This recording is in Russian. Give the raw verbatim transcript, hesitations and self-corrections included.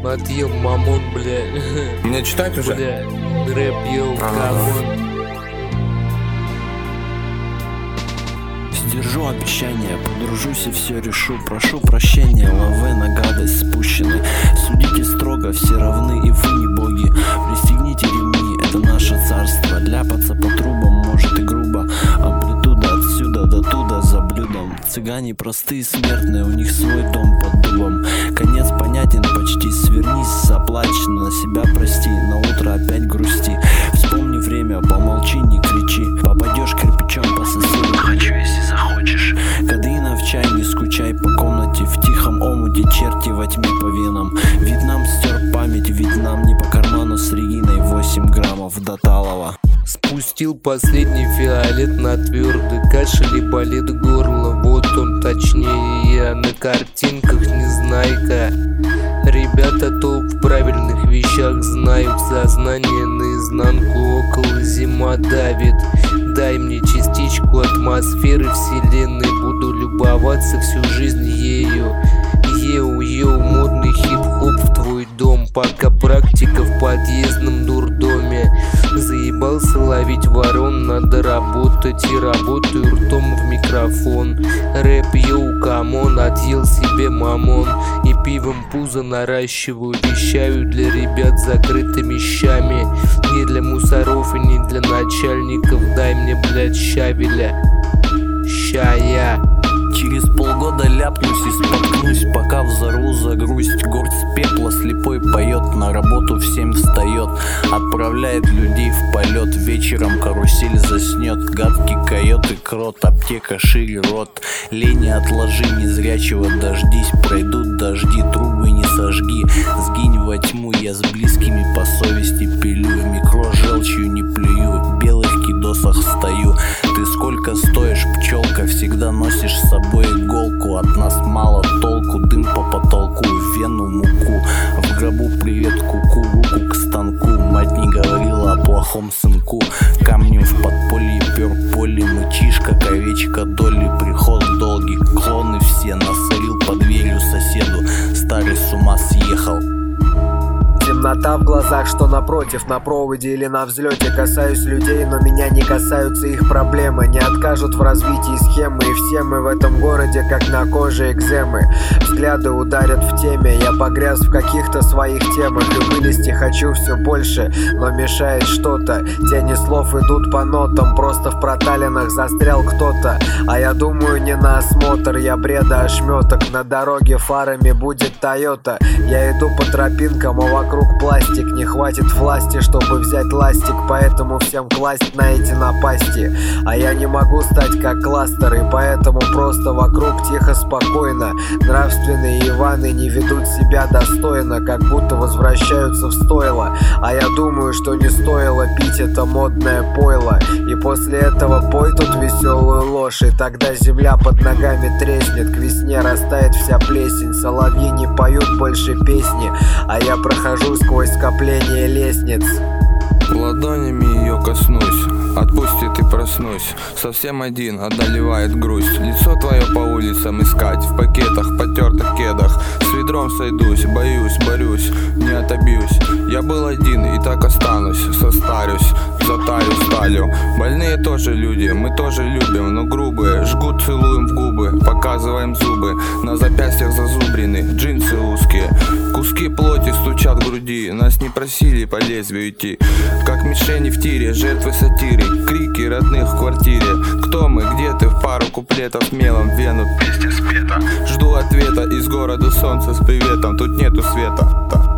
отъел мамон, бля. Мне читать уже? Бля, рэп, йоу, камон. Сдержу обещание, подружусь и все решу. Прошу прощения, лаве на гадость спущены. Судите строго, все равны и вы не боги. Пристегните ремни, это наше царство. Ляпаться по трубам может и грубо. Амплитуда отсюда до туда за блюдом. Цыгане простые смертные, у них свой дом под дубом. Конец понятен почти, свернись, заплачь, на себя прости. На утро опять грусти. Вспомни время, помолчи, не кричи. Попадешь кирпичом по соседу. Хочу, если захочешь. Кадеина в чай, не скучай по комнате. В тихом омуте черти во тьме по венам. Вьетнам стер память, Вьетнам не по карману. С Региной восемь граммов до Талова. Спустил последний фиолет на твердый. Кашель и болит горло, вот он точнее. Я на картинках незнайка. Ребята толк в правильных вещах знают. Сознание наизнанку, около зима давит. Дай мне частичку атмосферы вселенной. Буду любоваться всю жизнь ею. Еу-еу, модный хип-хоп в твой дом. Пока практика в подъездном дурдоме. Заебался ловить ворон, надо работать. И работаю ртом в микрофон. Рэп, йоу, камон, отъел себе мамон. И пивом пузо наращиваю. Вещаю для ребят закрытыми щами. Не для мусоров и не для начальников. Дай мне, блядь, щавеля. Щая. Через полгода ляпнусь и споткнусь, пока взорву за грусть. Горсть пепла слепой поет, на работу в семь встает. Отправляет людей в полет, вечером карусель заснет. Гадкий койот и крот, аптека шире рот. Лени отложи, незрячего дождись. Пройдут дожди, трубы не сожги. Сгинь во тьму, я с близкими по совести пилю. В микро желчью не плюю, в белых кидосах встаю. Ты сколько стоишь, пчелка, всегда носишь с собой иголку. От нас мало толку, дым по потолку, вену муку. В гробу привет куку, руку к станку. Мать не говорила о плохом сынку. Камнем в подполье пер поле. Мычишка, овечка, доли. Приход долгий, клоны все. Насорил под дверью соседу. Старый с ума съехал. Темнота в глазах, что напротив, на проводе или на взлете. Касаюсь людей, но меня не касаются их проблемы. Не откажут в развитии схемы. И все мы в этом городе, как на коже экземы. Взгляды ударят в теме. Я погряз в каких-то своих темах. И вылезти хочу все больше, но мешает что-то. Тени слов идут по нотам. Просто в проталинах застрял кто-то. А я думаю не на осмотр. Я бреда ошметок. На дороге фарами будет Тойота. Я иду по тропинкам, а вокруг пластик. Не хватит власти, чтобы взять ластик. Поэтому всем класть на эти напасти. А я не могу стать как кластер. И поэтому просто вокруг тихо, спокойно. Нравственные Иваны не ведут себя достойно. Как будто возвращаются в стойло. А я думаю, что не стоило пить это модное пойло. И после этого пой тут веселую ложь. И тогда земля под ногами треснет. К весне растает вся плесень. Соловьи не поют больше песни. А я прохожу сквозь скопление лестниц. Ладонями ее коснусь, отпустит и проснусь. Совсем один, одолевает грусть. Лицо твое по улицам искать. В пакетах, потертых кедах. С ведром сойдусь, боюсь, борюсь, не отобьюсь. Я был один и так останусь. Состарюсь, затарю сталью. Больные тоже люди, мы тоже любим, но грубые. Жгут, целуем в губы, показываем зубы. На запястьях зазубрены, джинсы узкие. Куски плоти стучат в груди. Нас не просили по лезвию идти. Как мишени в тире, жертвы сатиры. Крики родных в квартире. Кто мы, где ты, в пару куплетов мелом в вену песня спета. Жду ответа из города солнца с приветом. Тут нету света.